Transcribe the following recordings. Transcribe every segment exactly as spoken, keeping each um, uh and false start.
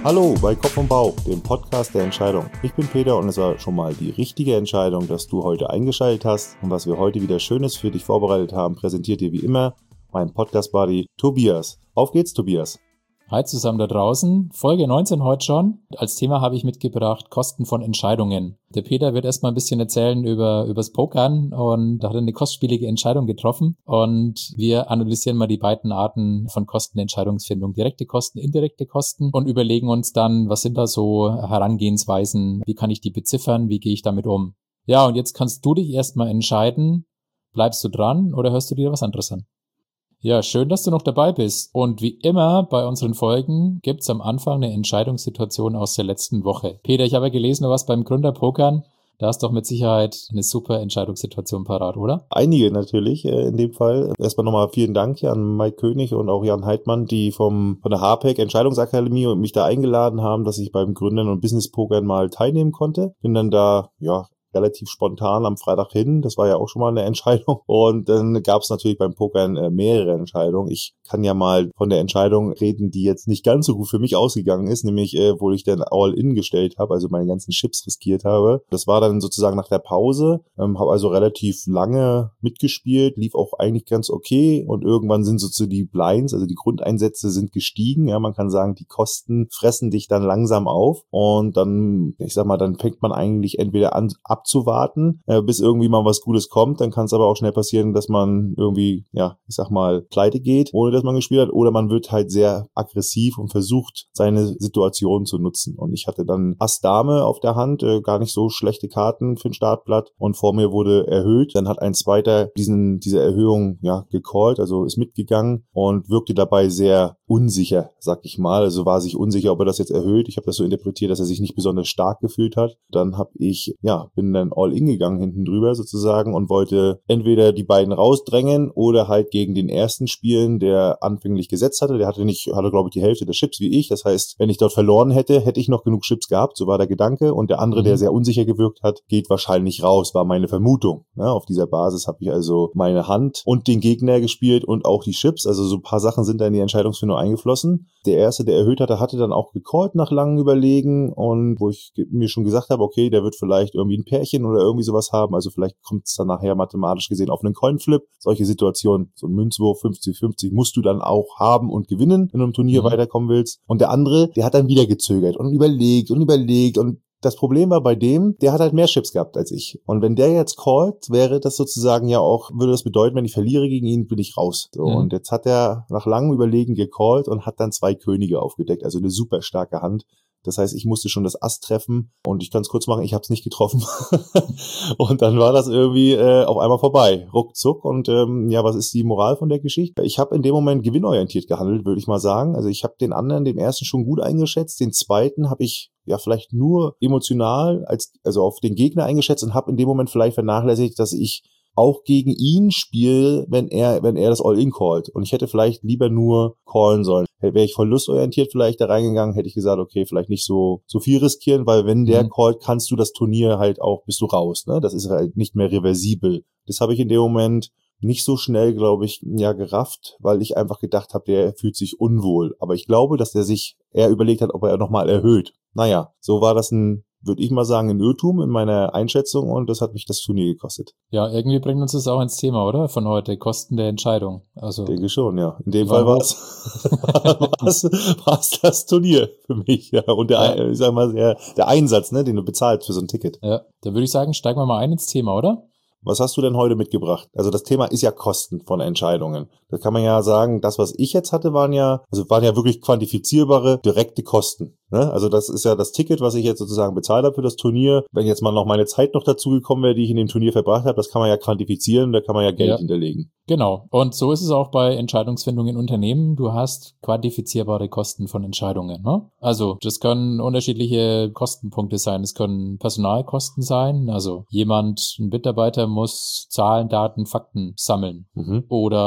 Hallo bei Kopf und Bauch, dem Podcast der Entscheidung. Ich bin Peter und es war schon mal die richtige Entscheidung, dass du heute eingeschaltet hast. Und was wir heute wieder Schönes für dich vorbereitet haben, präsentiert dir wie immer mein Podcast-Buddy Tobias. Auf geht's, Tobias. Hi zusammen da draußen, Folge neunzehn heute schon. Als Thema habe ich mitgebracht Kosten von Entscheidungen. Der Peter wird erstmal ein bisschen erzählen über übers Pokern und da hat er eine kostspielige Entscheidung getroffen und wir analysieren mal die beiden Arten von Kostenentscheidungsfindung, direkte Kosten, indirekte Kosten und überlegen uns dann, was sind da so Herangehensweisen, wie kann ich die beziffern, wie gehe ich damit um. Ja, und jetzt kannst du dich erstmal entscheiden, bleibst du dran oder hörst du dir was anderes an? Ja, schön, dass du noch dabei bist. Und wie immer bei unseren Folgen gibt's am Anfang eine Entscheidungssituation aus der letzten Woche. Peter, ich habe ja gelesen, du warst beim Gründerpokern. Da hast doch mit Sicherheit eine super Entscheidungssituation parat, oder? Einige natürlich äh, in dem Fall. Erstmal nochmal vielen Dank hier an Mike König und auch Jan Heidmann, die vom von der H P E C Entscheidungsakademie und mich da eingeladen haben, dass ich beim Gründern und Business-Pokern mal teilnehmen konnte. Bin dann da, ja, relativ spontan am Freitag hin. Das war ja auch schon mal eine Entscheidung. Und dann gab es natürlich beim Pokern äh, mehrere Entscheidungen. Ich kann ja mal von der Entscheidung reden, die jetzt nicht ganz so gut für mich ausgegangen ist, nämlich äh, wo ich dann All-In gestellt habe, also meine ganzen Chips riskiert habe. Das war dann sozusagen nach der Pause, ähm, habe also relativ lange mitgespielt, lief auch eigentlich ganz okay und irgendwann sind so zu die Blinds, also die Grundeinsätze sind gestiegen. Ja, man kann sagen, die Kosten fressen dich dann langsam auf und dann, ich sag mal, dann fängt man eigentlich entweder an abzuwarten, äh, bis irgendwie mal was Gutes kommt. Dann kann es aber auch schnell passieren, dass man irgendwie, ja, ich sag mal, pleite geht, ohne dass man gespielt hat, oder man wird halt sehr aggressiv und versucht, seine Situation zu nutzen. Und ich hatte dann Ass-Dame auf der Hand, äh, gar nicht so schlechte Karten für ein Startblatt und vor mir wurde erhöht. Dann hat ein zweiter diesen diese Erhöhung ja gecallt, also ist mitgegangen und wirkte dabei sehr unsicher, sag ich mal. Also war sich unsicher, ob er das jetzt erhöht. Ich habe das so interpretiert, dass er sich nicht besonders stark gefühlt hat. Dann habe ich, ja, bin dann All-In gegangen hinten drüber sozusagen und wollte entweder die beiden rausdrängen oder halt gegen den ersten spielen, der anfänglich gesetzt hatte. Der hatte nicht, hatte glaube ich die Hälfte der Chips wie ich. Das heißt, wenn ich dort verloren hätte, hätte ich noch genug Chips gehabt. So war der Gedanke. Und der andere, mhm. der sehr unsicher gewirkt hat, geht wahrscheinlich raus, war meine Vermutung. Ja, auf dieser Basis habe ich also meine Hand und den Gegner gespielt und auch die Chips. Also so ein paar Sachen sind da in die Entscheidungsfindung eingeflossen. Der erste, der erhöht hatte, hatte dann auch gecallt nach langem Überlegen und wo ich mir schon gesagt habe, okay, der wird vielleicht irgendwie ein Pärchen oder irgendwie sowas haben. Also vielleicht kommt es dann nachher mathematisch gesehen auf einen Coinflip. Solche Situationen, so ein Münzwurf fünfzig fünfzig musst du dann auch haben und gewinnen, wenn du im Turnier mhm. weiterkommen willst. Und der andere, der hat dann wieder gezögert und überlegt und überlegt und das Problem war bei dem, der hat halt mehr Chips gehabt als ich. Und wenn der jetzt callt, wäre das sozusagen ja auch, würde das bedeuten, wenn ich verliere gegen ihn, bin ich raus. So, mhm. Und jetzt hat er nach langem Überlegen gecallt und hat dann zwei Könige aufgedeckt, also eine super starke Hand. Das heißt, ich musste schon das Ass treffen und ich kann es kurz machen, ich habe es nicht getroffen. Und dann war das irgendwie äh, auf einmal vorbei, ruckzuck. Und ähm, ja, was ist die Moral von der Geschichte? Ich habe in dem Moment gewinnorientiert gehandelt, würde ich mal sagen. Also ich habe den anderen, den ersten schon gut eingeschätzt, den zweiten habe ich ja vielleicht nur emotional als also auf den Gegner eingeschätzt und habe in dem Moment vielleicht vernachlässigt, dass ich auch gegen ihn spiele, wenn er wenn er das All-In callt. Und ich hätte vielleicht lieber nur callen sollen. Wäre ich verlustorientiert vielleicht da reingegangen, hätte ich gesagt, okay, vielleicht nicht so so viel riskieren, weil wenn der mhm. callt, kannst du das Turnier halt auch, bist du raus. Ne? Das ist halt nicht mehr reversibel. Das habe ich in dem Moment nicht so schnell, glaube ich, ja gerafft, weil ich einfach gedacht habe, der fühlt sich unwohl. Aber ich glaube, dass der sich eher überlegt hat, ob er nochmal erhöht. Naja, so war das ein, würde ich mal sagen, ein Irrtum in meiner Einschätzung und das hat mich das Turnier gekostet. Ja, irgendwie bringt uns das auch ins Thema, oder? Von heute, Kosten der Entscheidung. Also ich denke schon, ja. In dem Fall war es das Turnier für mich, ja. Und der, ja. ich sag mal, der, der Einsatz, ne, den du bezahlst für so ein Ticket. Ja, da würde ich sagen, steigen wir mal ein ins Thema, oder? Was hast du denn heute mitgebracht? Also das Thema ist ja Kosten von Entscheidungen. Da kann man ja sagen, das, was ich jetzt hatte, waren ja, also waren ja wirklich quantifizierbare, direkte Kosten. Ne? Also das ist ja das Ticket, was ich jetzt sozusagen bezahlt habe für das Turnier. Wenn jetzt mal noch meine Zeit noch dazugekommen wäre, die ich in dem Turnier verbracht habe, das kann man ja quantifizieren, da kann man ja Geld ja. hinterlegen. Genau. Und so ist es auch bei Entscheidungsfindung in Unternehmen. Du hast quantifizierbare Kosten von Entscheidungen. Ne? Also das können unterschiedliche Kostenpunkte sein. Es können Personalkosten sein. Also jemand, ein Mitarbeiter muss Zahlen, Daten, Fakten sammeln. Mhm. Oder im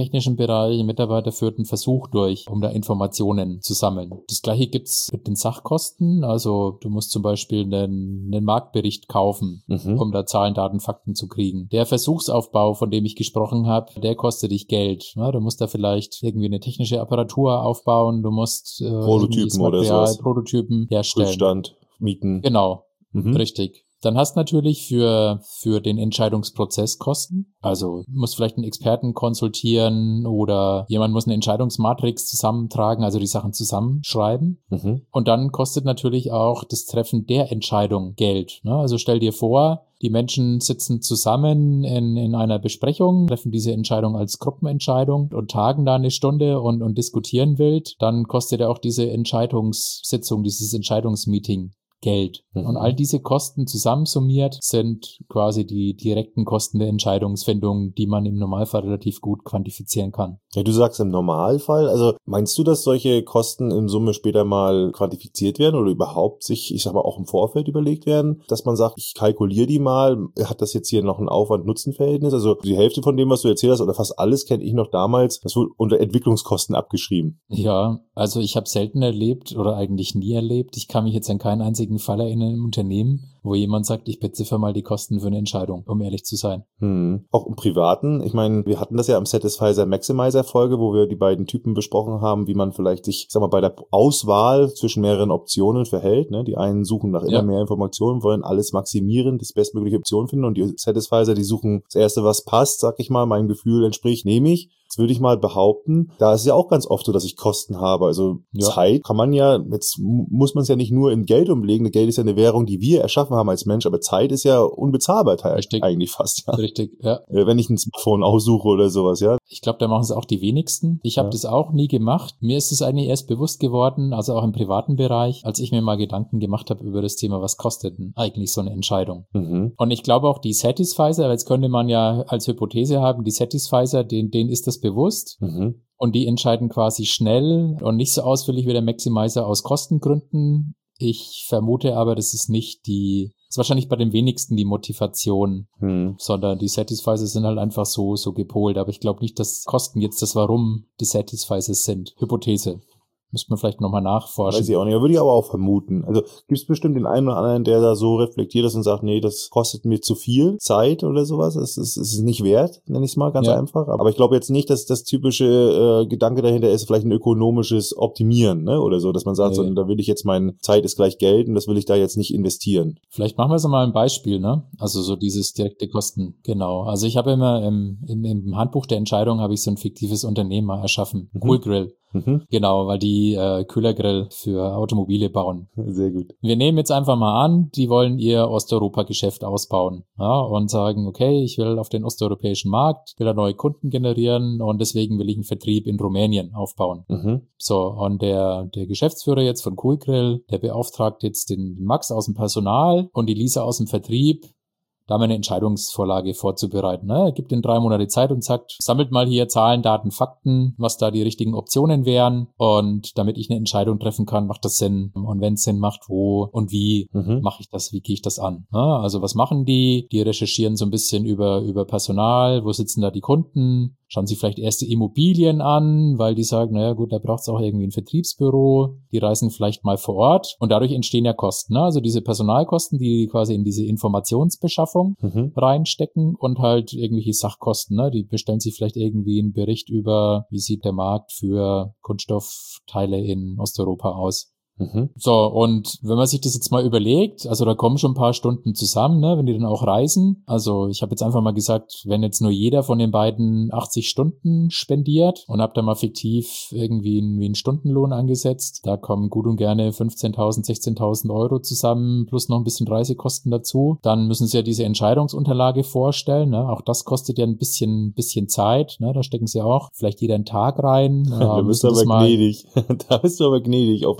technischen Bereich, ein Mitarbeiter führt einen Versuch durch, um da Informationen zu sammeln. Das gleiche gibt's mit den Sachkosten. Also du musst zum Beispiel einen, einen Marktbericht kaufen, mhm. um da Zahlen, Daten, Fakten zu kriegen. Der Versuchsaufbau, von dem ich gesprochen habe, der kostet dich Geld. Ja, du musst da vielleicht irgendwie eine technische Apparatur aufbauen, du musst äh, Prototypen Material, oder sowas. Prototypen herstellen. Prüfstand, mieten. Genau, mhm. richtig. Dann hast natürlich für für den Entscheidungsprozess Kosten. Also muss vielleicht einen Experten konsultieren oder jemand muss eine Entscheidungsmatrix zusammentragen, also die Sachen zusammenschreiben. Mhm. Und dann kostet natürlich auch das Treffen der Entscheidung Geld. Ne? Also stell dir vor, die Menschen sitzen zusammen in, in einer Besprechung, treffen diese Entscheidung als Gruppenentscheidung und tagen da eine Stunde und, und diskutieren wild. Dann kostet ja auch diese Entscheidungssitzung, dieses Entscheidungsmeeting Geld. Mhm. Und all diese Kosten zusammensummiert sind quasi die direkten Kosten der Entscheidungsfindung, die man im Normalfall relativ gut quantifizieren kann. Ja, du sagst im Normalfall, also meinst du, dass solche Kosten in Summe später mal quantifiziert werden oder überhaupt sich, ich sag mal, auch im Vorfeld überlegt werden, dass man sagt, ich kalkuliere die mal, hat das jetzt hier noch ein Aufwand-Nutzen-Verhältnis? Also die Hälfte von dem, was du erzählt hast oder fast alles kenne ich noch damals, das wurde unter Entwicklungskosten abgeschrieben. Ja, also ich habe selten erlebt oder eigentlich nie erlebt, ich kann mich jetzt an keinen einzigen Fall erinnern im Unternehmen, wo jemand sagt, ich beziffer mal die Kosten für eine Entscheidung, um ehrlich zu sein. Hm. Auch im Privaten, ich meine, wir hatten das ja am Satisfizer Maximizer Folge, wo wir die beiden Typen besprochen haben, wie man vielleicht sich, ich sag mal, bei der Auswahl zwischen mehreren Optionen verhält. Ne? Die einen suchen nach immer ja. mehr Informationen, wollen alles maximieren, das bestmögliche Option finden und die Satisfizer, die suchen das Erste, was passt, sag ich mal, meinem Gefühl entspricht, nehme ich. Das würde ich mal behaupten. Da ist es ja auch ganz oft so, dass ich Kosten habe. Also ja. Zeit kann man ja, jetzt muss man es ja nicht nur in Geld umlegen. Geld ist ja eine Währung, die wir erschaffen haben als Mensch, aber Zeit ist ja unbezahlbar Richtig. eigentlich fast. Ja. Richtig, ja. Wenn ich ein Smartphone aussuche oder sowas, ja. Ich glaube, da machen es auch die wenigsten. Ich habe ja. das auch nie gemacht. Mir ist es eigentlich erst bewusst geworden, also auch im privaten Bereich, als ich mir mal Gedanken gemacht habe über das Thema, was kostet denn eigentlich so eine Entscheidung? Mhm. Und ich glaube auch die Satisfizer, jetzt könnte man ja als Hypothese haben, die Satisfizer, denen, denen ist das bewusst. Mhm. Und die entscheiden quasi schnell und nicht so ausführlich wie der Maximizer aus Kostengründen. Ich vermute aber, das ist nicht die, das ist wahrscheinlich bei den wenigsten die Motivation, hm. sondern die Satisfizer sind halt einfach so, so gepolt. Aber ich glaube nicht, dass Kosten jetzt das Warum des Satisfizer sind. Hypothese. Müsste man vielleicht nochmal nachforschen. Weiß ich auch nicht, würde ich aber auch vermuten. Also gibt es bestimmt den einen oder anderen, der da so reflektiert ist und sagt, nee, das kostet mir zu viel Zeit oder sowas. Es ist, es ist nicht wert, nenne ich es mal ganz ja. einfach. Aber ich glaube jetzt nicht, dass das typische äh, Gedanke dahinter ist, vielleicht ein ökonomisches Optimieren, ne, oder so, dass man sagt, nee. so, da will ich jetzt, meine Zeit ist gleich Geld und das will ich da jetzt nicht investieren. Vielleicht machen wir so mal ein Beispiel, ne? Also so dieses direkte Kosten. Genau. Also ich habe immer im, im, im Handbuch der Entscheidung habe ich so ein fiktives Unternehmen mal erschaffen. Mhm. Cool Grill. Mhm. Genau, weil die äh, Kühlergrill für Automobile bauen. Sehr gut. Wir nehmen jetzt einfach mal an, die wollen ihr Osteuropa-Geschäft ausbauen, ja, und sagen, okay, ich will auf den osteuropäischen Markt, will da neue Kunden generieren und deswegen will ich einen Vertrieb in Rumänien aufbauen. Mhm. So, und der der Geschäftsführer jetzt von Cool Grill, der beauftragt jetzt den Max aus dem Personal und die Lisa aus dem Vertrieb, da mal eine Entscheidungsvorlage vorzubereiten. Ne? Er gibt ihnen drei Monate Zeit und sagt, sammelt mal hier Zahlen, Daten, Fakten, was da die richtigen Optionen wären und damit ich eine Entscheidung treffen kann, macht das Sinn und wenn es Sinn macht, wo und wie mhm. mache ich das, wie gehe ich das an? Ne? Also was machen die? Die recherchieren so ein bisschen über über Personal, wo sitzen da die Kunden? Schauen Sie vielleicht erste Immobilien an, weil die sagen, naja gut, da braucht es auch irgendwie ein Vertriebsbüro. Die reisen vielleicht mal vor Ort und dadurch entstehen ja Kosten. Ne? Also diese Personalkosten, die quasi in diese Informationsbeschaffung mhm. reinstecken und halt irgendwelche Sachkosten. Ne? Die bestellen sich vielleicht irgendwie einen Bericht über, wie sieht der Markt für Kunststoffteile in Osteuropa aus. Mhm. So, und wenn man sich das jetzt mal überlegt, also da kommen schon ein paar Stunden zusammen, ne, wenn die dann auch reisen. Also ich habe jetzt einfach mal gesagt, wenn jetzt nur jeder von den beiden achtzig Stunden spendiert und habe da mal fiktiv irgendwie einen, wie einen Stundenlohn angesetzt, da kommen gut und gerne fünfzehntausend, sechzehntausend Euro zusammen, plus noch ein bisschen Reisekosten dazu. Dann müssen sie ja diese Entscheidungsunterlage vorstellen, ne? Auch das kostet ja ein bisschen bisschen Zeit, ne? Da stecken sie auch vielleicht jeder einen Tag rein. Da bist du aber gnädig. Da bist du aber gnädig. Auch während die Entscheidung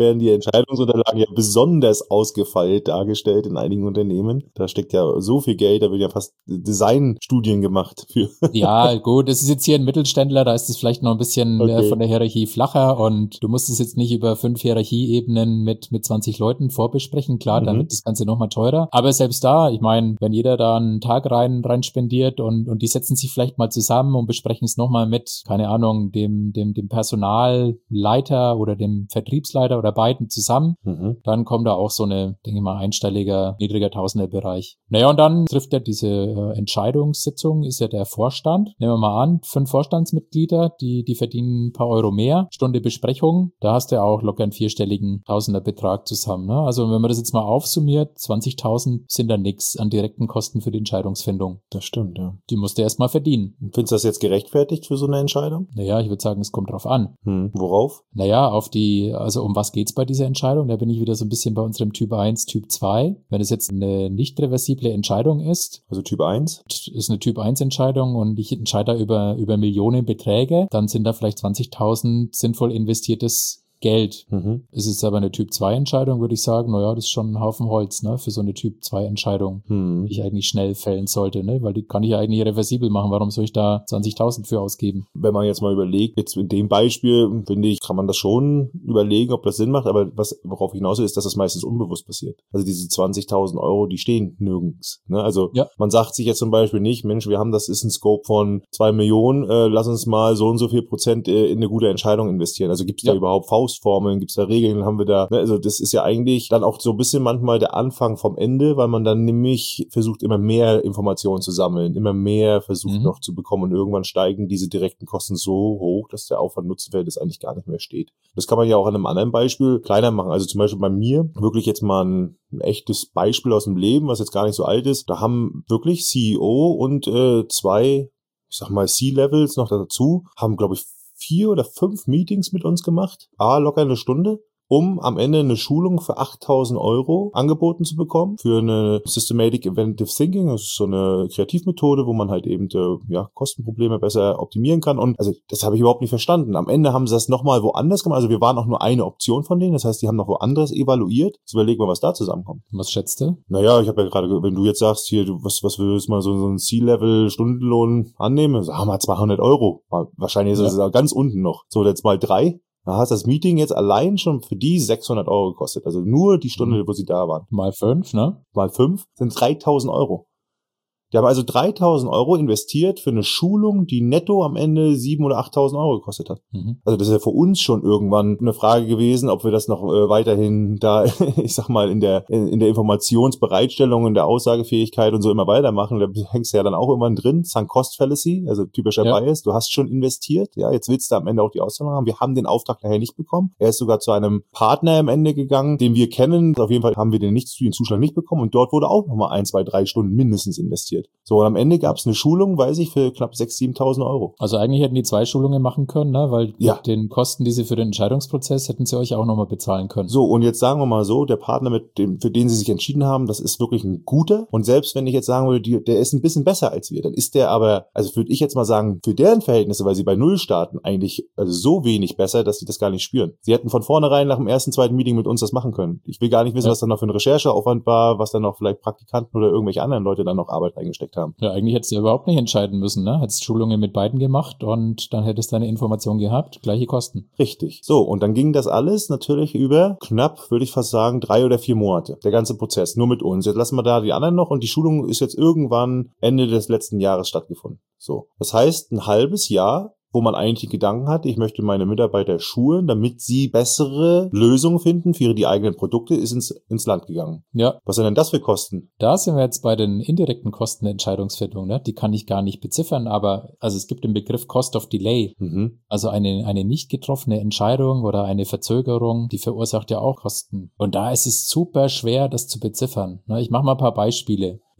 Entscheidungsunterlagen ja besonders ausgefeilt dargestellt in einigen Unternehmen. Da steckt ja so viel Geld, da wird ja fast Designstudien gemacht für. Ja, gut, das ist jetzt hier ein Mittelständler, da ist es vielleicht noch ein bisschen okay. von der Hierarchie flacher und du musst es jetzt nicht über fünf Hierarchieebenen mit mit zwanzig Leuten vorbesprechen. Klar, mhm. dann wird das Ganze nochmal teurer. Aber selbst da, ich meine, wenn jeder da einen Tag rein rein spendiert und und die setzen sich vielleicht mal zusammen und besprechen es nochmal mit, keine Ahnung, dem dem dem Personalleiter oder dem Vertriebsleiter oder beiden zusammen, mhm. dann kommt da auch so eine, denke ich mal, einstelliger, niedriger Tausenderbereich. Naja, und dann trifft ja diese äh, Entscheidungssitzung, ist ja der Vorstand. Nehmen wir mal an, fünf Vorstandsmitglieder, die die verdienen ein paar Euro mehr. Stunde Besprechung, da hast du ja auch locker einen vierstelligen Tausenderbetrag zusammen. Ne? Also wenn man das jetzt mal aufsummiert, zwanzigtausend sind da nix an direkten Kosten für die Entscheidungsfindung. Das stimmt, ja. Die musst du erst mal verdienen. Findest du das jetzt gerechtfertigt für so eine Entscheidung? Naja, ich würde sagen, es kommt drauf an. Hm. Worauf? Naja, auf die, also um was geht's bei dieser Entscheidung? Da bin ich wieder so ein bisschen bei unserem Typ eins, Typ zwei. Wenn es jetzt eine nicht reversible Entscheidung ist. Also Typ eins? Ist eine Typ eins Entscheidung und ich entscheide da über, über Millionenbeträge, dann sind da vielleicht zwanzigtausend sinnvoll investiertes Geld. Mhm. Ist es aber eine Typ zwei Entscheidung, würde ich sagen, naja, das ist schon ein Haufen Holz, ne, für so eine Typ zwei Entscheidung, mhm. die ich eigentlich schnell fällen sollte, ne, weil die kann ich ja eigentlich reversibel machen. Warum soll ich da zwanzigtausend für ausgeben? Wenn man jetzt mal überlegt, jetzt in dem Beispiel, finde ich, kann man das schon überlegen, ob das Sinn macht, aber was, worauf ich hinaus will, ist, dass das meistens unbewusst passiert. Also diese zwanzigtausend Euro, die stehen nirgends, ne, also ja. Man sagt sich jetzt zum Beispiel nicht, Mensch, wir haben das ist ein Scope von zwei Millionen, äh, lass uns mal so und so viel Prozent äh, in eine gute Entscheidung investieren. Also gibt es ja. da überhaupt Faust Formeln, gibt es da Regeln, haben wir da, ne? Also das ist ja eigentlich dann auch so ein bisschen manchmal der Anfang vom Ende, weil man dann nämlich versucht, immer mehr Informationen zu sammeln, immer mehr versucht mhm. noch zu bekommen und irgendwann steigen diese direkten Kosten so hoch, dass der Aufwand-Nutzen-Verhältnis eigentlich gar nicht mehr steht. Das kann man ja auch an einem anderen Beispiel kleiner machen, also zum Beispiel bei mir, wirklich jetzt mal ein, ein echtes Beispiel aus dem Leben, was jetzt gar nicht so alt ist, da haben wirklich C E O und äh, zwei, ich sag mal C-Levels noch dazu, haben glaube ich vier oder fünf Meetings mit uns gemacht, ah, locker eine Stunde, um am Ende eine Schulung für achttausend Euro angeboten zu bekommen für eine Systematic Inventive Thinking. Das ist so eine Kreativmethode, wo man halt eben äh, ja Kostenprobleme besser optimieren kann. Und also das habe ich überhaupt nicht verstanden. Am Ende haben sie das nochmal woanders gemacht. Also wir waren auch nur eine Option von denen. Das heißt, die haben noch woanders evaluiert. Jetzt überlegen wir, was da zusammenkommt. Was schätzt du? Naja, ich habe ja gerade, wenn du jetzt sagst, hier, du, was, was würdest du mal so, so einen C-Level-Stundenlohn annehmen? Sagen wir mal zweihundert Euro. Wahrscheinlich ist es ja ganz unten noch. So, jetzt mal drei. Da hast das Meeting jetzt allein schon für die sechshundert Euro gekostet. Also nur die Stunde, mhm. wo sie da waren. Mal fünf, ne? Mal fünf sind dreitausend Euro. Die haben also dreitausend Euro investiert für eine Schulung, die netto am Ende siebentausend oder achttausend Euro gekostet hat. Mhm. Also das ist ja für uns schon irgendwann eine Frage gewesen, ob wir das noch äh, weiterhin da, ich sag mal, in der in, in der Informationsbereitstellung, in der Aussagefähigkeit und so immer weitermachen. Da hängst du ja dann auch immer drin. Sunk Cost Fallacy, also typischer ja. Bias. Du hast schon investiert, ja, jetzt willst du am Ende auch die Auszahlung haben. Wir haben den Auftrag nachher nicht bekommen. Er ist sogar zu einem Partner am Ende gegangen, den wir kennen. Auf jeden Fall haben wir den, nicht, den Zuschlag nicht bekommen und dort wurde auch nochmal ein, zwei, drei Stunden mindestens investiert. So, und am Ende gab es eine Schulung, weiß ich, für knapp sechstausend, siebentausend Euro. Also eigentlich hätten die zwei Schulungen machen können, ne? Weil ja. mit den Kosten, die sie für den Entscheidungsprozess, hätten sie euch auch nochmal bezahlen können. So, und jetzt sagen wir mal so, der Partner, mit dem, für den sie sich entschieden haben, das ist wirklich ein guter. Und selbst wenn ich jetzt sagen würde, die, der ist ein bisschen besser als wir, dann ist der aber, also würde ich jetzt mal sagen, für deren Verhältnisse, weil sie bei Null starten, eigentlich also so wenig besser, dass sie das gar nicht spüren. Sie hätten von vornherein nach dem ersten, zweiten Meeting mit uns das machen können. Ich will gar nicht wissen, ja. was da noch für ein Rechercheaufwand war, was dann noch vielleicht Praktikanten oder irgendwelche anderen Leute dann noch Arbeit reingesteckt haben. Ja, eigentlich hättest du überhaupt nicht entscheiden müssen, ne? Hättest Schulungen mit beiden gemacht und dann hättest du eine Information gehabt, gleiche Kosten. Richtig. So, und dann ging das alles natürlich über knapp, würde ich fast sagen, drei oder vier Monate. Der ganze Prozess, nur mit uns. Jetzt lassen wir da die anderen noch und die Schulung ist jetzt irgendwann Ende des letzten Jahres stattgefunden. So. Das heißt, ein halbes Jahr, wo man eigentlich die Gedanken hat, ich möchte meine Mitarbeiter schulen, damit sie bessere Lösungen finden für die eigenen Produkte, ist ins, ins Land gegangen. Ja. Was sind denn das für Kosten? Da sind wir jetzt bei den indirekten Kosten der Entscheidungsfindung, ne? Die kann ich gar nicht beziffern, aber also es gibt den Begriff Cost of Delay. Mhm. Also eine, eine nicht getroffene Entscheidung oder eine Verzögerung, die verursacht ja auch Kosten. Und da ist es super schwer, das zu beziffern. Ne? Ich mache mal ein paar Beispiele.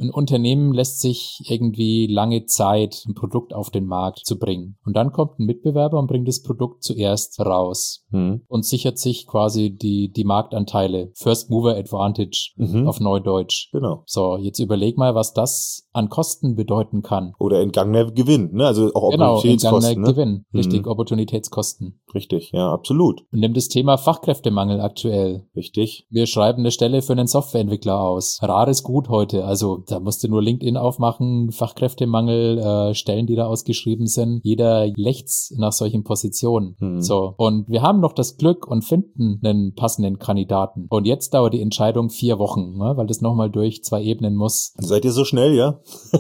ein Unternehmen lässt sich irgendwie lange Zeit, ein Produkt auf den Markt zu bringen. Und dann kommt ein Mitbewerber und bringt das Produkt zuerst raus mhm. und sichert sich quasi die, die Marktanteile. First Mover Advantage mhm. auf Neudeutsch. Genau. So, jetzt überleg mal, was das an Kosten bedeuten kann. Oder entgangener Gewinn, ne? Also auch Opportunitätskosten. Genau, entgangener ne? Gewinn. Richtig, mhm. Opportunitätskosten. Richtig, ja, absolut. Und nimm das Thema Fachkräftemangel aktuell. Richtig. Wir schreiben eine Stelle für einen Softwareentwickler aus. Rares Gut heute. Also da musst du nur LinkedIn aufmachen, Fachkräftemangel, äh, Stellen, die da ausgeschrieben sind. Jeder lechzt nach solchen Positionen. Mhm. So. Und wir haben noch das Glück und finden einen passenden Kandidaten. Und jetzt dauert die Entscheidung vier Wochen, ne? Weil das nochmal durch zwei Ebenen muss. Seid ihr so schnell, ja?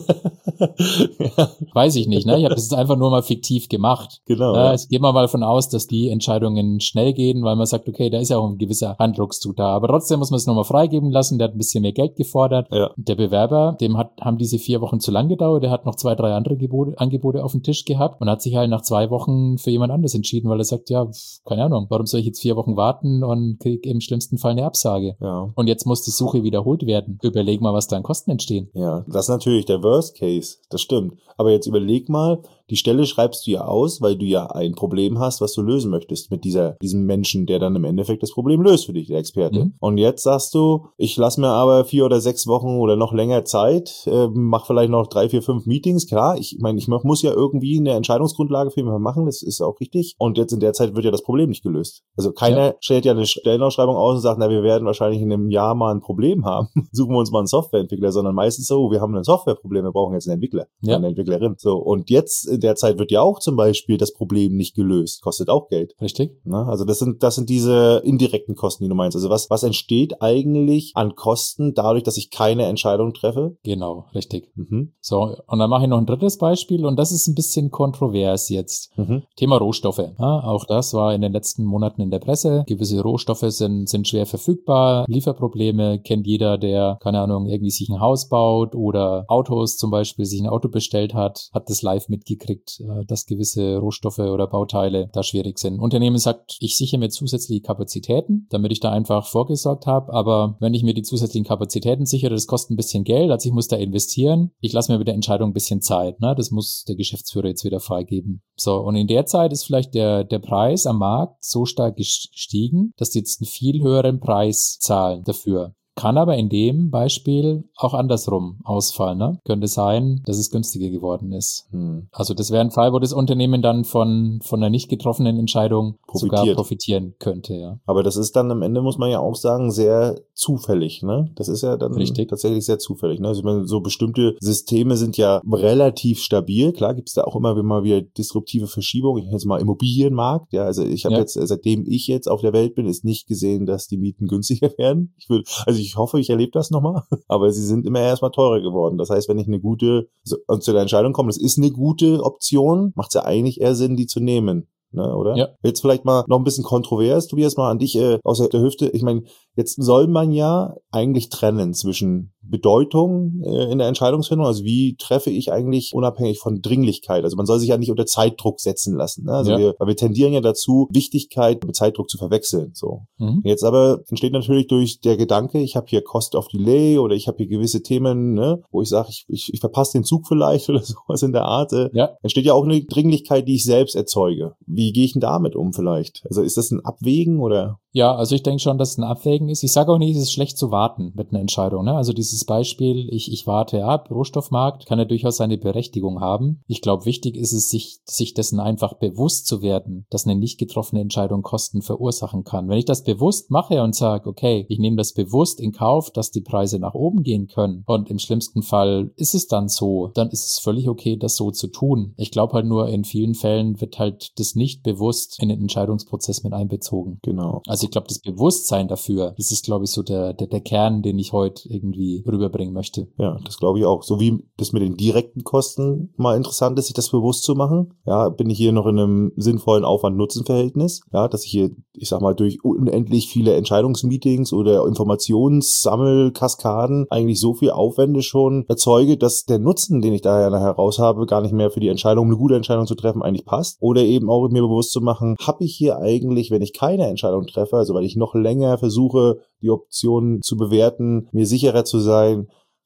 ja. Weiß ich nicht, ne? Ich habe das jetzt einfach nur mal fiktiv gemacht. Genau. Äh, ja. Jetzt gehen wir mal von aus, dass die Entscheidungen schnell gehen, weil man sagt, okay, da ist ja auch ein gewisser Handdruckzug da. Aber trotzdem muss man es nochmal freigeben lassen. Der hat ein bisschen mehr Geld gefordert. Ja. Der Bewerber, dem hat, haben diese vier Wochen zu lang gedauert. Der hat noch zwei, drei andere Gebote, Angebote auf dem Tisch gehabt und hat sich halt nach zwei Wochen für jemand anderes entschieden, weil er sagt, ja, keine Ahnung, warum soll ich jetzt vier Wochen warten und krieg im schlimmsten Fall eine Absage? Ja. Und jetzt muss die Suche wiederholt werden. Überleg mal, was da an Kosten entstehen. Ja, das ist natürlich der Worst Case. Das stimmt. Aber jetzt überleg mal, die Stelle schreibst du ja aus, weil du ja ein Problem hast, was du lösen möchtest mit dieser, diesem Menschen, der dann im Endeffekt das Problem löst für dich, der Experte. Mhm. Und jetzt sagst du, ich lasse mir aber vier oder sechs Wochen oder noch länger Zeit, äh, mach vielleicht noch drei, vier, fünf Meetings. Klar, ich meine, ich muss ja irgendwie eine Entscheidungsgrundlage für jemanden machen, das ist auch richtig. Und jetzt in der Zeit wird ja das Problem nicht gelöst. Also keiner ja. stellt ja eine Stellenausschreibung aus und sagt, na, wir werden wahrscheinlich in einem Jahr mal ein Problem haben. Suchen wir uns mal einen Softwareentwickler, sondern meistens so, wir haben ein Softwareproblem, wir brauchen jetzt einen Entwickler, ja. eine Entwicklerin. So, und jetzt in der Zeit wird ja auch zum Beispiel das Problem nicht gelöst. Kostet auch Geld. Richtig. Na, also das sind, das sind diese indirekten Kosten, die du meinst. Also was, was entsteht eigentlich an Kosten dadurch, dass ich keine Entscheidung treffe? Genau, richtig. Mhm. So, und dann mache ich noch ein drittes Beispiel und das ist ein bisschen kontrovers jetzt. Mhm. Thema Rohstoffe. Ja, auch das war in den letzten Monaten in der Presse. Gewisse Rohstoffe sind, sind schwer verfügbar. Lieferprobleme kennt jeder, der, keine Ahnung, irgendwie sich ein Haus baut oder Autos zum Beispiel, sich ein Auto bestellt hat, hat das live mitgekriegt, dass gewisse Rohstoffe oder Bauteile da schwierig sind. Unternehmen sagt, ich sichere mir zusätzliche Kapazitäten, damit ich da einfach vorgesorgt habe, aber wenn ich mir die zusätzlichen Kapazitäten sichere, das kostet ein bisschen Geld, also ich muss da investieren, ich lasse mir mit der Entscheidung ein bisschen Zeit, ne? Das muss der Geschäftsführer jetzt wieder freigeben. So, und in der Zeit ist vielleicht der, der Preis am Markt so stark gestiegen, dass die jetzt einen viel höheren Preis zahlen dafür. Kann aber in dem Beispiel auch andersrum ausfallen. Ne? Könnte sein, dass es günstiger geworden ist. Hm. Also das wäre ein Fall, wo das Unternehmen dann von von einer nicht getroffenen Entscheidung Profitiert. sogar profitieren könnte. Ja. Aber das ist dann am Ende, muss man ja auch sagen, sehr zufällig. Ne? Das ist ja dann Richtig. tatsächlich sehr zufällig. Ne? Also ich meine, so bestimmte Systeme sind ja relativ stabil. Klar gibt es da auch immer mal wieder disruptive Verschiebungen. Ich nenne jetzt mal Immobilienmarkt. Ja, also ich habe Ja. jetzt, seitdem ich jetzt auf der Welt bin, ist nicht gesehen, dass die Mieten günstiger werden. Ich würde, also ich hoffe, ich erlebe das nochmal, aber sie sind immer erstmal teurer geworden. Das heißt, wenn ich eine gute, also zu der Entscheidung komme, das ist eine gute Option, macht es ja eigentlich eher Sinn, die zu nehmen. Ne, oder? Ja. Jetzt vielleicht mal noch ein bisschen kontrovers, Tobias, mal an dich äh, aus der Hüfte. Ich meine, jetzt soll man ja eigentlich trennen zwischen Bedeutung äh, in der Entscheidungsfindung, also wie treffe ich eigentlich unabhängig von Dringlichkeit. Also man soll sich ja nicht unter Zeitdruck setzen lassen. Ne? Also Ja. wir, weil wir tendieren ja dazu, Wichtigkeit mit Zeitdruck zu verwechseln. So. Mhm. Jetzt aber entsteht natürlich durch der Gedanke, ich habe hier Cost of Delay oder ich habe hier gewisse Themen, ne, wo ich sage, ich, ich, ich verpasse den Zug vielleicht oder sowas in der Art. Äh, Ja. Entsteht ja auch eine Dringlichkeit, die ich selbst erzeuge. Wie gehe ich denn damit um vielleicht? Also ist das ein Abwägen oder? Ja, also ich denke schon, dass es ein Abwägen ist. Ich sage auch nicht, es ist schlecht zu warten mit einer Entscheidung. Ne? Also dieses Beispiel, ich, ich warte ab, Rohstoffmarkt, kann ja durchaus seine Berechtigung haben. Ich glaube, wichtig ist es, sich, sich dessen einfach bewusst zu werden, dass eine nicht getroffene Entscheidung Kosten verursachen kann. Wenn ich das bewusst mache und sage, okay, ich nehme das bewusst in Kauf, dass die Preise nach oben gehen können und im schlimmsten Fall ist es dann so, dann ist es völlig okay, das so zu tun. Ich glaube halt nur, in vielen Fällen wird halt das nicht bewusst in den Entscheidungsprozess mit einbezogen. Genau. Also ich glaube, das Bewusstsein dafür, das ist, glaube ich, so der, der, der Kern, den ich heute irgendwie rüberbringen möchte. Ja, das glaube ich auch. So wie das mit den direkten Kosten mal interessant ist, sich das bewusst zu machen. Ja, bin ich hier noch in einem sinnvollen Aufwand-Nutzen-Verhältnis. Ja, dass ich hier, ich sag mal, durch unendlich viele Entscheidungsmeetings oder Informationssammelkaskaden eigentlich so viel Aufwände schon erzeuge, dass der Nutzen, den ich da ja nachher raus habe, gar nicht mehr für die Entscheidung, eine gute Entscheidung zu treffen, eigentlich passt. Oder eben auch mir bewusst zu machen, habe ich hier eigentlich, wenn ich keine Entscheidung treffe, also weil ich noch länger versuche, die Optionen zu bewerten, mir sicherer zu sein,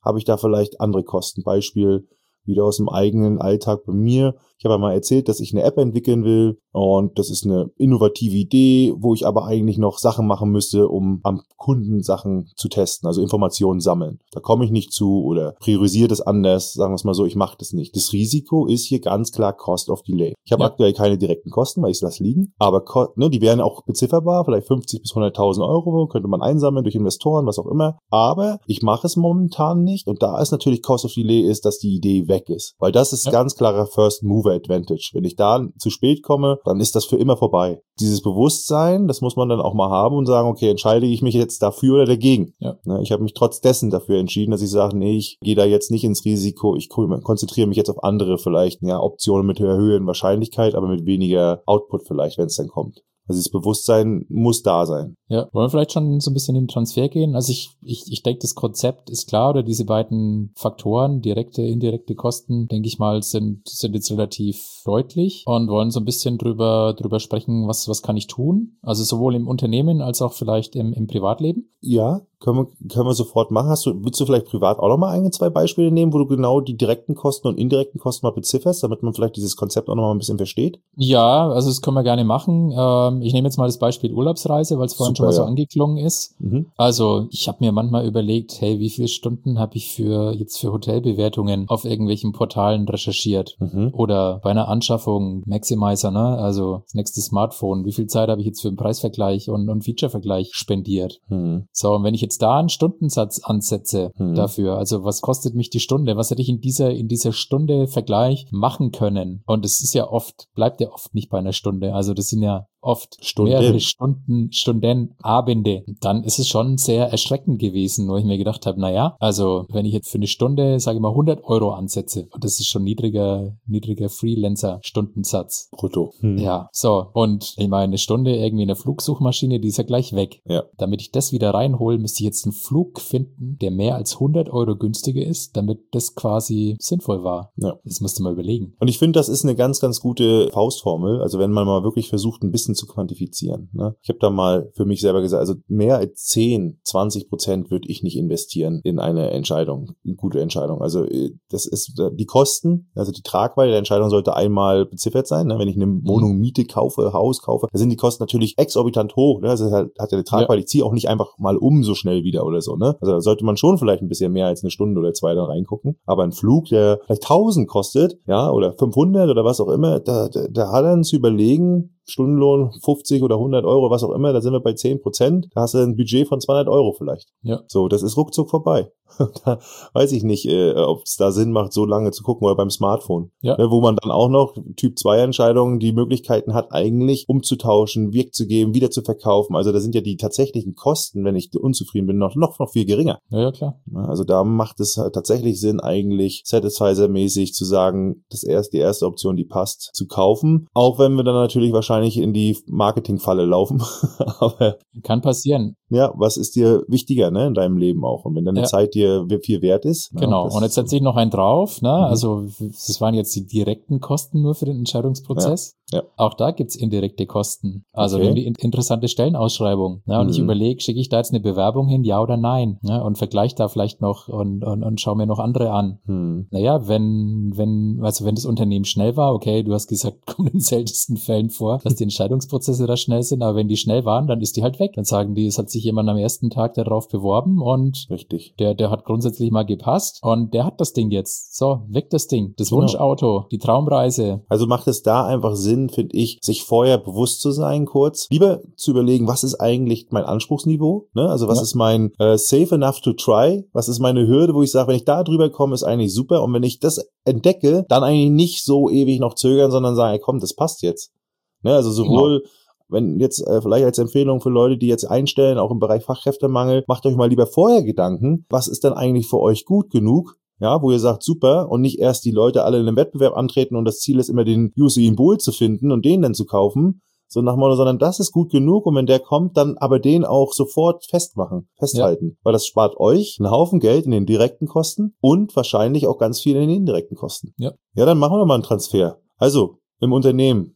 habe ich da vielleicht andere Kosten. Beispiel wieder aus dem eigenen Alltag bei mir. Ich habe ja mal erzählt, dass ich eine App entwickeln will und das ist eine innovative Idee, wo ich aber eigentlich noch Sachen machen müsste, um am Kunden Sachen zu testen, also Informationen sammeln. Da komme ich nicht zu oder priorisiere das anders, sagen wir es mal so, ich mache das nicht. Das Risiko ist hier ganz klar Cost of Delay. Ich habe ja. aktuell keine direkten Kosten, weil ich es lasse liegen, aber ne, die wären auch bezifferbar, vielleicht fünfzig bis hunderttausend Euro, könnte man einsammeln durch Investoren, was auch immer, aber ich mache es momentan nicht und da ist natürlich Cost of Delay ist, dass die Idee weg ist, weil das ist ja. ganz klarer First Mover Advantage. Wenn ich da zu spät komme, dann ist das für immer vorbei. Dieses Bewusstsein, das muss man dann auch mal haben und sagen, okay, entscheide ich mich jetzt dafür oder dagegen. Ja. Ich habe mich trotz dessen dafür entschieden, dass ich sage, nee, ich gehe da jetzt nicht ins Risiko, ich konzentriere mich jetzt auf andere vielleicht, ja, Optionen mit einer höheren Wahrscheinlichkeit, aber mit weniger Output vielleicht, wenn es dann kommt. Also das Bewusstsein muss da sein. Ja, wollen wir vielleicht schon so ein bisschen in den Transfer gehen? Also ich, ich, ich denke, das Konzept ist klar, oder diese beiden Faktoren, direkte, indirekte Kosten, denke ich mal, sind, sind jetzt relativ deutlich und wollen so ein bisschen drüber, drüber sprechen, was, was kann ich tun? Also sowohl im Unternehmen als auch vielleicht im, im Privatleben? Ja, können wir, können wir sofort machen. Hast du, willst du vielleicht privat auch nochmal ein, zwei Beispiele nehmen, wo du genau die direkten Kosten und indirekten Kosten mal bezifferst, damit man vielleicht dieses Konzept auch nochmal ein bisschen versteht? Ja, also das können wir gerne machen. Ähm, ich nehme jetzt mal das Beispiel Urlaubsreise, weil es vorhin Super, schon mal ja. so angeklungen ist. Mhm. Also ich habe mir manchmal überlegt, hey, wie viele Stunden habe ich für jetzt für Hotelbewertungen auf irgendwelchen Portalen recherchiert? Mhm. Oder bei einer Anschaffung, Maximizer, ne? Also das nächste Smartphone, wie viel Zeit habe ich jetzt für einen Preisvergleich und, und Featurevergleich spendiert? Mhm. So, und wenn ich jetzt da einen Stundensatz ansetze mhm. dafür, also was kostet mich die Stunde? Was hätte ich in dieser in dieser Stunde Vergleich machen können? Und es ist ja oft, bleibt ja oft nicht bei einer Stunde. Also das sind ja oft Stunden. mehrere Stunden, Stunden, Abende. Dann ist es schon sehr erschreckend gewesen, wo ich mir gedacht habe, naja, also wenn ich jetzt für eine Stunde, sage ich mal, hundert Euro ansetze, und das ist schon niedriger, niedriger Freelancer-Stundensatz. Brutto. Hm. Ja, so. Und ich meine, eine Stunde irgendwie in der Flugsuchmaschine, die ist ja gleich weg. Ja. Damit ich das wieder reinhole, müsste ich jetzt einen Flug finden, der mehr als hundert Euro günstiger ist, damit das quasi sinnvoll war. Ja. Das musst du mal überlegen. Und ich finde, das ist eine ganz, ganz gute Faustformel. Also wenn man mal wirklich versucht, ein bisschen zu quantifizieren. Ne? Ich habe da mal für mich selber gesagt, also mehr als zehn, zwanzig Prozent würde ich nicht investieren in eine Entscheidung, eine gute Entscheidung. Also das ist die Kosten, also die Tragweite der Entscheidung sollte einmal beziffert sein. Ne? Wenn ich eine Wohnung miete, kaufe, Haus kaufe, da sind die Kosten natürlich exorbitant hoch. Ne? Also hat, hat ja eine Tragweite, ja. Ich ziehe auch nicht einfach mal um so schnell wieder oder so. Ne? Also da sollte man schon vielleicht ein bisschen mehr als eine Stunde oder zwei da reingucken. Aber ein Flug, der vielleicht tausend kostet, ja, oder fünfhundert oder was auch immer, da, da, da hat dann zu überlegen, Stundenlohn fünfzig oder hundert Euro, was auch immer, da sind wir bei zehn Prozent, da hast du ein Budget von zweihundert Euro vielleicht. Ja. So, das ist ruckzuck vorbei. Da weiß ich nicht, äh, ob es da Sinn macht, so lange zu gucken, oder beim Smartphone. Ja. Ne, wo man dann auch noch Typ zwei Entscheidungen die Möglichkeiten hat, eigentlich umzutauschen, wegzugeben, wieder zu verkaufen. Also da sind ja die tatsächlichen Kosten, wenn ich unzufrieden bin, noch, noch, noch viel geringer. Ja, ja, klar. Also da macht es tatsächlich Sinn, eigentlich Satisfizer-mäßig zu sagen, das erst die erste Option, die passt, zu kaufen. Auch wenn wir dann natürlich wahrscheinlich in die Marketingfalle laufen. Aber kann passieren. Ja, was ist dir wichtiger, ne, in deinem Leben auch? Und wenn deine ja. Zeit dir viel wert ist. Genau. Ja, und jetzt setze ich noch einen drauf, ne? Mhm. Also das waren jetzt die direkten Kosten nur für den Entscheidungsprozess. Ja. Ja. Auch da gibt's indirekte Kosten. Also okay. die interessante Stellenausschreibung. Ne? Und mhm. ich überlege, schicke ich da jetzt eine Bewerbung hin, ja oder nein? Ne? Und vergleiche da vielleicht noch und, und, und schaue mir noch andere an. Mhm. Naja, wenn, wenn, also wenn das Unternehmen schnell war, okay, du hast gesagt, kommt in den seltensten Fällen vor, dass die Entscheidungsprozesse da schnell sind, aber wenn die schnell waren, dann ist die halt weg. Dann sagen die, es hat sich jemand am ersten Tag darauf beworben und Richtig. Der, der hat grundsätzlich mal gepasst und der hat das Ding jetzt. So, weg das Ding. Das genau. Wunschauto, die Traumreise. Also macht es da einfach Sinn, finde ich, sich vorher bewusst zu sein, kurz. Lieber zu überlegen, was ist eigentlich mein Anspruchsniveau? Ne? Also was ja. ist mein äh, safe enough to try? Was ist meine Hürde, wo ich sage, wenn ich da drüber komme, ist eigentlich super. Und wenn ich das entdecke, dann eigentlich nicht so ewig noch zögern, sondern sagen, komm, das passt jetzt. Ne? Also sowohl genau. Wenn jetzt äh, vielleicht als Empfehlung für Leute, die jetzt einstellen, auch im Bereich Fachkräftemangel, macht euch mal lieber vorher Gedanken, was ist denn eigentlich für euch gut genug, ja, wo ihr sagt, super, und nicht erst die Leute alle in einem Wettbewerb antreten und das Ziel ist immer, den Usain Bolt zu finden und den dann zu kaufen, so nach Motto, sondern das ist gut genug und wenn der kommt, dann aber den auch sofort festmachen, festhalten, ja. Weil das spart euch einen Haufen Geld in den direkten Kosten und wahrscheinlich auch ganz viel in den indirekten Kosten. Ja, ja, dann machen wir mal einen Transfer. Also, im Unternehmen,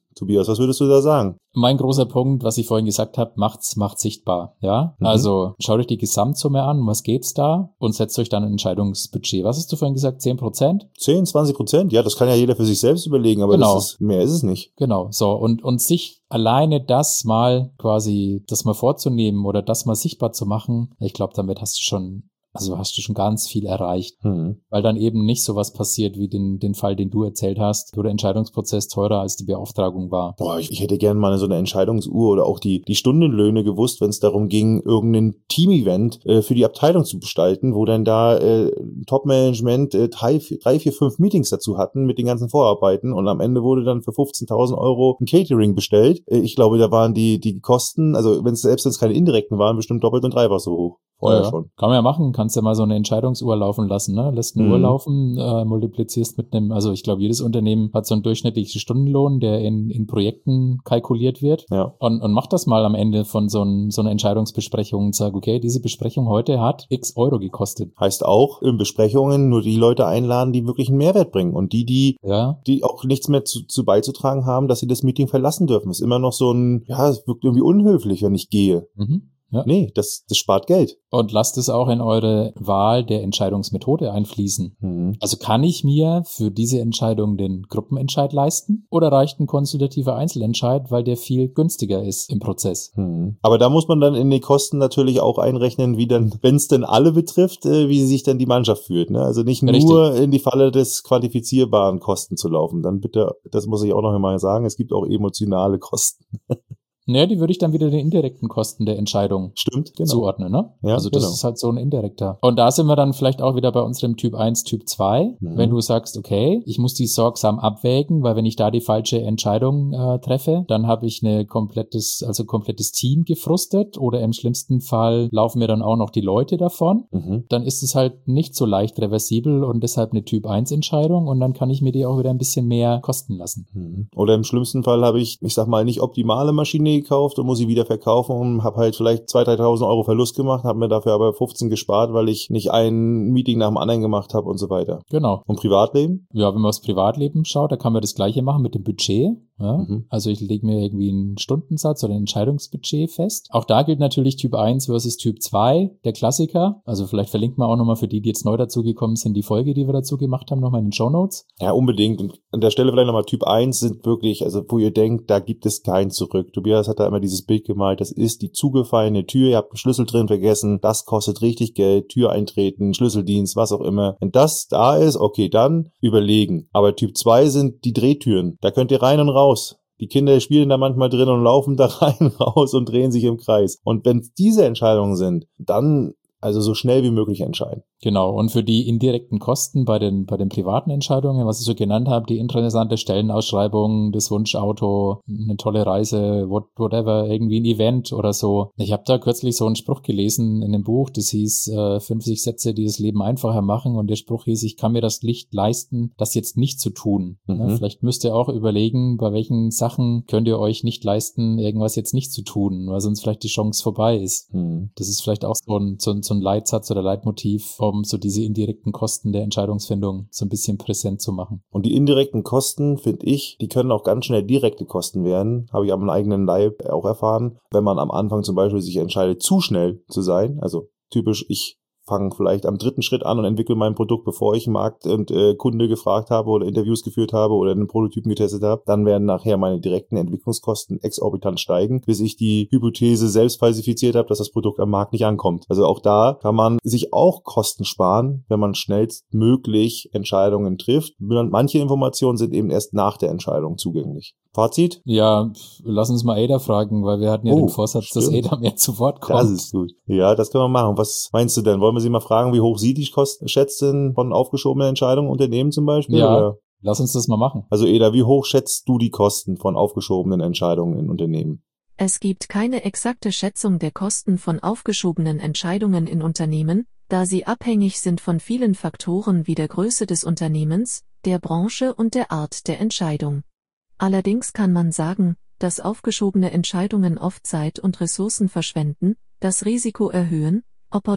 Tobias, was würdest du da sagen? Mein großer Punkt, was ich vorhin gesagt habe, macht's, macht sichtbar, ja. Mhm. Also schaut euch die Gesamtsumme an, um was geht's da und setzt euch dann ein Entscheidungsbudget. Was hast du vorhin gesagt, zehn Prozent? zehn, zwanzig Prozent? Ja, das kann ja jeder für sich selbst überlegen, aber genau. das ist, mehr ist es nicht. Genau, so und und sich alleine das mal quasi, das mal vorzunehmen oder das mal sichtbar zu machen, ich glaube, damit hast du schon Also hast du schon ganz viel erreicht, mhm. weil dann eben nicht sowas passiert wie den den Fall, den du erzählt hast, wo der Entscheidungsprozess teurer als die Beauftragung war. Boah, ich, ich hätte gerne mal so eine Entscheidungsuhr oder auch die die Stundenlöhne gewusst, wenn es darum ging, irgendein Team-Event äh, für die Abteilung zu gestalten, wo dann da äh, Top-Management äh, drei, vier, drei, vier, fünf Meetings dazu hatten mit den ganzen Vorarbeiten und am Ende wurde dann für fünfzehntausend Euro ein Catering bestellt. Äh, ich glaube, da waren die die Kosten, also wenn es selbst wenn es keine indirekten waren, bestimmt doppelt und dreifach so hoch. Vorher ja, schon. Kann man ja machen, kannst ja mal so eine Entscheidungsuhr laufen lassen, ne? Lässt eine mhm. Uhr laufen, äh, multiplizierst mit einem, also ich glaube, jedes Unternehmen hat so einen durchschnittlichen Stundenlohn, der in in Projekten kalkuliert wird. Ja. Und, und macht das mal am Ende von so, ein, so einer Entscheidungsbesprechung und sag, okay, diese Besprechung heute hat x Euro gekostet. Heißt auch, in Besprechungen nur die Leute einladen, die wirklich einen Mehrwert bringen und die, die, ja. die auch nichts mehr zu, zu beizutragen haben, dass sie das Meeting verlassen dürfen. Ist immer noch so ein, ja, es wirkt irgendwie unhöflich, wenn ich gehe. Mhm. Ja. Nee, das, das spart Geld. Und lasst es auch in eure Wahl der Entscheidungsmethode einfließen. Mhm. Also kann ich mir für diese Entscheidung den Gruppenentscheid leisten oder reicht ein konsultativer Einzelentscheid, weil der viel günstiger ist im Prozess? Mhm. Aber da muss man dann in die Kosten natürlich auch einrechnen, wie dann, wenn es denn alle betrifft, äh, wie sich dann die Mannschaft fühlt. Ne? Also nicht Richtig. Nur in die Falle des quantifizierbaren Kosten zu laufen. Dann bitte, das muss ich auch noch einmal sagen, es gibt auch emotionale Kosten. Naja, die würde ich dann wieder den indirekten Kosten der Entscheidung Stimmt, genau. zuordnen, ne? Ja, also das genau. ist halt so ein indirekter. Und da sind wir dann vielleicht auch wieder bei unserem Typ eins, Typ zwei. Mhm. Wenn du sagst, okay, ich muss die sorgsam abwägen, weil wenn ich da die falsche Entscheidung äh, treffe, dann habe ich eine komplettes, also komplettes Team gefrustet oder im schlimmsten Fall laufen mir dann auch noch die Leute davon. Mhm. Dann ist es halt nicht so leicht reversibel und deshalb eine Typ eins Entscheidung und dann kann ich mir die auch wieder ein bisschen mehr kosten lassen. Mhm. Oder im schlimmsten Fall habe ich, ich sag mal, nicht optimale Maschine gekauft und muss sie wieder verkaufen und habe halt vielleicht zweitausend, dreitausend Euro Verlust gemacht, habe mir dafür aber fünfzehn gespart, weil ich nicht ein Meeting nach dem anderen gemacht habe und so weiter. Genau. Und Privatleben? Ja, wenn man aufs Privatleben schaut, da kann man das Gleiche machen mit dem Budget. Ja? Mhm. Also ich lege mir irgendwie einen Stundensatz oder ein Entscheidungsbudget fest. Auch da gilt natürlich Typ eins versus Typ zwei, der Klassiker. Also vielleicht verlinkt man auch nochmal für die, die jetzt neu dazugekommen sind, die Folge, die wir dazu gemacht haben, nochmal in den Shownotes. Ja, unbedingt. Und an der Stelle vielleicht nochmal Typ eins sind wirklich, also wo ihr denkt, da gibt es kein Zurück. Tobias hat da immer dieses Bild gemalt, das ist die zugefallene Tür, ihr habt einen Schlüssel drin vergessen, das kostet richtig Geld, Tür eintreten, Schlüsseldienst, was auch immer. Wenn das da ist, okay, dann überlegen. Aber Typ zwei sind die Drehtüren. Da könnt ihr rein und raus. Die Kinder spielen da manchmal drin und laufen da rein, raus und drehen sich im Kreis. Und wenn es diese Entscheidungen sind, dann also so schnell wie möglich entscheiden. Genau, und für die indirekten Kosten bei den bei den privaten Entscheidungen, was ich so genannt habe, die interessante Stellenausschreibung, das Wunschauto, eine tolle Reise, what, whatever, irgendwie ein Event oder so. Ich habe da kürzlich so einen Spruch gelesen in dem Buch, das hieß äh, fünfzig Sätze, die das Leben einfacher machen und der Spruch hieß, ich kann mir das nicht leisten, das jetzt nicht zu tun. Mhm. Ja, vielleicht müsst ihr auch überlegen, bei welchen Sachen könnt ihr euch nicht leisten, irgendwas jetzt nicht zu tun, weil sonst vielleicht die Chance vorbei ist. Mhm. Das ist vielleicht auch so ein, so ein so ein Leitsatz oder Leitmotiv, um so diese indirekten Kosten der Entscheidungsfindung so ein bisschen präsent zu machen. Und die indirekten Kosten, finde ich, die können auch ganz schnell direkte Kosten werden, habe ich am eigenen Leib auch erfahren, wenn man am Anfang zum Beispiel sich entscheidet, zu schnell zu sein, also typisch, ich fange vielleicht am dritten Schritt an und entwickle mein Produkt, bevor ich Markt und äh, Kunde gefragt habe oder Interviews geführt habe oder einen Prototypen getestet habe, dann werden nachher meine direkten Entwicklungskosten exorbitant steigen, bis ich die Hypothese selbst falsifiziert habe, dass das Produkt am Markt nicht ankommt. Also auch da kann man sich auch Kosten sparen, wenn man schnellstmöglich Entscheidungen trifft. Manche Informationen sind eben erst nach der Entscheidung zugänglich. Fazit? Ja, lass uns mal Ada fragen, weil wir hatten ja oh, den Vorsatz, stimmt. dass Ada mehr zu Wort kommt. Das ist gut. Ja, das können wir machen. Was meinst du denn? Wollen wir sie mal fragen, wie hoch sie die Kosten schätzt denn von aufgeschobenen Entscheidungen Unternehmen zum Beispiel? Ja, oder? Lass uns das mal machen. Also Ada, wie hoch schätzt du die Kosten von aufgeschobenen Entscheidungen in Unternehmen? Es gibt keine exakte Schätzung der Kosten von aufgeschobenen Entscheidungen in Unternehmen, da sie abhängig sind von vielen Faktoren wie der Größe des Unternehmens, der Branche und der Art der Entscheidung. Allerdings kann man sagen, dass aufgeschobene Entscheidungen oft Zeit und Ressourcen verschwenden, das Risiko erhöhen,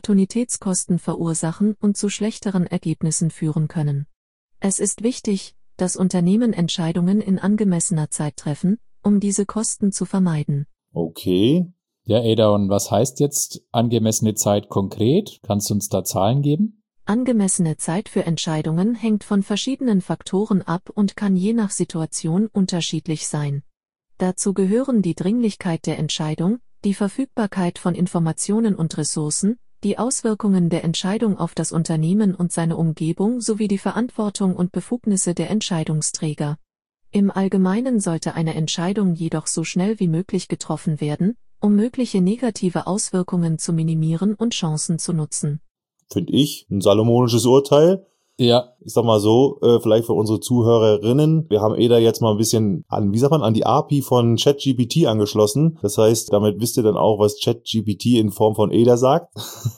Opportunitätskosten verursachen und zu schlechteren Ergebnissen führen können. Es ist wichtig, dass Unternehmen Entscheidungen in angemessener Zeit treffen, um diese Kosten zu vermeiden. Okay. Ja, Ada, und was heißt jetzt angemessene Zeit konkret? Kannst du uns da Zahlen geben? Angemessene Zeit für Entscheidungen hängt von verschiedenen Faktoren ab und kann je nach Situation unterschiedlich sein. Dazu gehören die Dringlichkeit der Entscheidung, die Verfügbarkeit von Informationen und Ressourcen, die Auswirkungen der Entscheidung auf das Unternehmen und seine Umgebung sowie die Verantwortung und Befugnisse der Entscheidungsträger. Im Allgemeinen sollte eine Entscheidung jedoch so schnell wie möglich getroffen werden, um mögliche negative Auswirkungen zu minimieren und Chancen zu nutzen. Finde ich ein salomonisches Urteil. Ja. Ich sag mal so, äh, vielleicht für unsere Zuhörerinnen, wir haben Ada jetzt mal ein bisschen an, wie sagt man, an die A P I von ChatGPT angeschlossen. Das heißt, damit wisst ihr dann auch, was ChatGPT in Form von Ada sagt.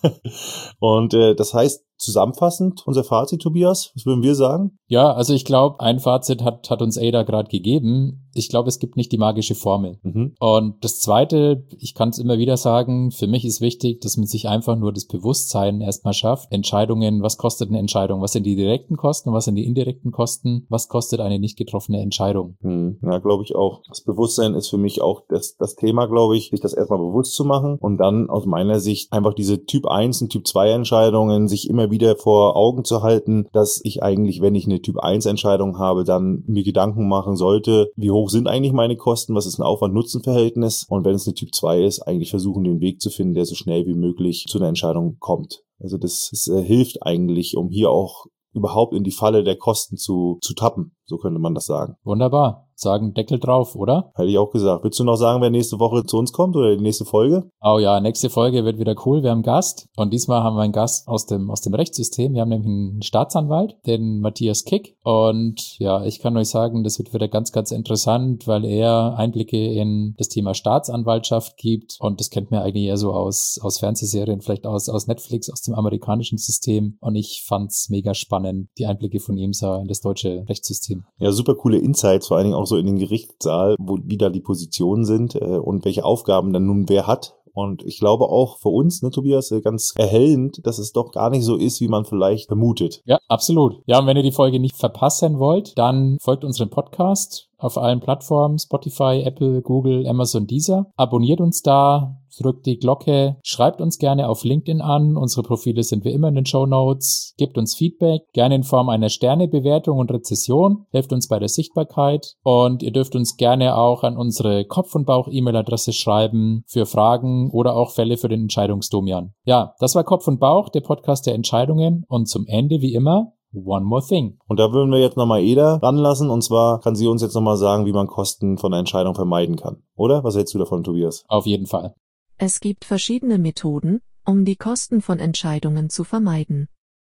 Und äh, das heißt, zusammenfassend, unser Fazit, Tobias, was würden wir sagen? Ja, also ich glaube, ein Fazit hat, hat uns Ada gerade gegeben. Ich glaube, es gibt nicht die magische Formel. Mhm. Und das Zweite, ich kann es immer wieder sagen, für mich ist wichtig, dass man sich einfach nur das Bewusstsein erstmal schafft. Entscheidungen, was kostet eine Entscheidung? Was sind die direkten Kosten und was sind die indirekten Kosten? Was kostet eine nicht getroffene Entscheidung? Mhm. Ja, glaube ich auch. Das Bewusstsein ist für mich auch das, das Thema, glaube ich, sich das erstmal bewusst zu machen und dann aus meiner Sicht einfach diese Typ eins und Typ zwei Entscheidungen sich immer wieder vor Augen zu halten, dass ich eigentlich, wenn ich eine Typ eins Entscheidung habe, dann mir Gedanken machen sollte, wie hoch sind eigentlich meine Kosten, was ist ein Aufwand-Nutzen-Verhältnis und wenn es eine Typ zwei ist, eigentlich versuchen, den Weg zu finden, der so schnell wie möglich zu einer Entscheidung kommt. Also das, das äh, hilft eigentlich, um hier auch überhaupt in die Falle der Kosten zu, zu tappen, so könnte man das sagen. Wunderbar. Sagen Deckel drauf, oder? Hätte ich auch gesagt. Willst du noch sagen, wer nächste Woche zu uns kommt oder die nächste Folge? Oh ja, nächste Folge wird wieder cool. Wir haben einen Gast und diesmal haben wir einen Gast aus dem aus dem Rechtssystem. Wir haben nämlich einen Staatsanwalt, den Matthias Kick. Und ja, ich kann euch sagen, das wird wieder ganz, ganz interessant, weil er Einblicke in das Thema Staatsanwaltschaft gibt. Und das kennt man eigentlich eher so aus aus Fernsehserien, vielleicht aus aus Netflix, aus dem amerikanischen System. Und ich fand's mega spannend, die Einblicke von ihm sah in das deutsche Rechtssystem. Ja, super coole Insights, vor allen Dingen auch so in den Gerichtssaal, wo wie da die Positionen sind äh, und welche Aufgaben dann nun wer hat. Und ich glaube auch für uns, ne, Tobias, ganz erhellend, dass es doch gar nicht so ist, wie man vielleicht vermutet. Ja, absolut. Ja, und wenn ihr die Folge nicht verpassen wollt, dann folgt unserem Podcast auf allen Plattformen, Spotify, Apple, Google, Amazon, Deezer. Abonniert uns da, drückt die Glocke, schreibt uns gerne auf LinkedIn an. Unsere Profile sind wie immer in den Shownotes. Gebt uns Feedback, gerne in Form einer Sternebewertung und Rezession. Helft uns bei der Sichtbarkeit. Und ihr dürft uns gerne auch an unsere Kopf- und Bauch-E-Mail-Adresse schreiben für Fragen oder auch Fälle für den Entscheidungsdomian. Ja, das war Kopf und Bauch, der Podcast der Entscheidungen. Und zum Ende wie immer, one more thing. Und da würden wir jetzt nochmal Ada ranlassen. Und zwar kann sie uns jetzt nochmal sagen, wie man Kosten von einer Entscheidung vermeiden kann. Oder? Was hältst du davon, Tobias? Auf jeden Fall. Es gibt verschiedene Methoden, um die Kosten von Entscheidungen zu vermeiden.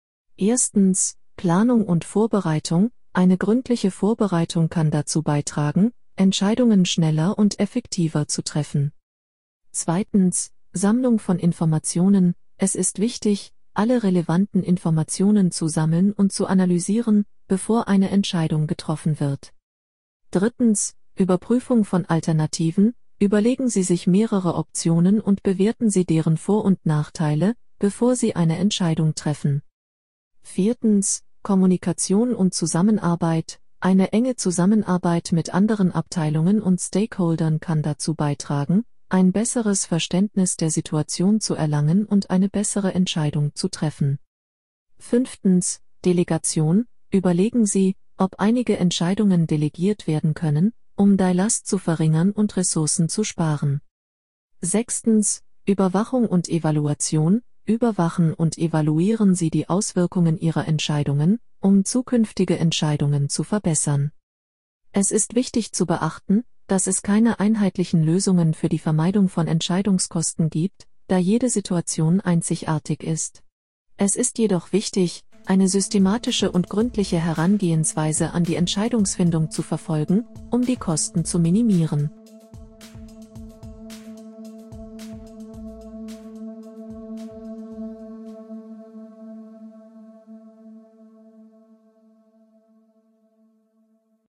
Erstens, Planung und Vorbereitung. Eine gründliche Vorbereitung kann dazu beitragen, Entscheidungen schneller und effektiver zu treffen. Zweitens, Sammlung von Informationen. Es ist wichtig, alle relevanten Informationen zu sammeln und zu analysieren, bevor eine Entscheidung getroffen wird. Drittens, Überprüfung von Alternativen. Überlegen Sie sich mehrere Optionen und bewerten Sie deren Vor- und Nachteile, bevor Sie eine Entscheidung treffen. Viertens, Kommunikation und Zusammenarbeit. Eine enge Zusammenarbeit mit anderen Abteilungen und Stakeholdern kann dazu beitragen, ein besseres Verständnis der Situation zu erlangen und eine bessere Entscheidung zu treffen. Fünftens, Delegation. Überlegen Sie, ob einige Entscheidungen delegiert werden können, um die Last zu verringern und Ressourcen zu sparen. Sechstens, Überwachung und Evaluation. Überwachen und evaluieren Sie die Auswirkungen Ihrer Entscheidungen, um zukünftige Entscheidungen zu verbessern. Es ist wichtig zu beachten, dass es keine einheitlichen Lösungen für die Vermeidung von Entscheidungskosten gibt, da jede Situation einzigartig ist. Es ist jedoch wichtig, eine systematische und gründliche Herangehensweise an die Entscheidungsfindung zu verfolgen, um die Kosten zu minimieren.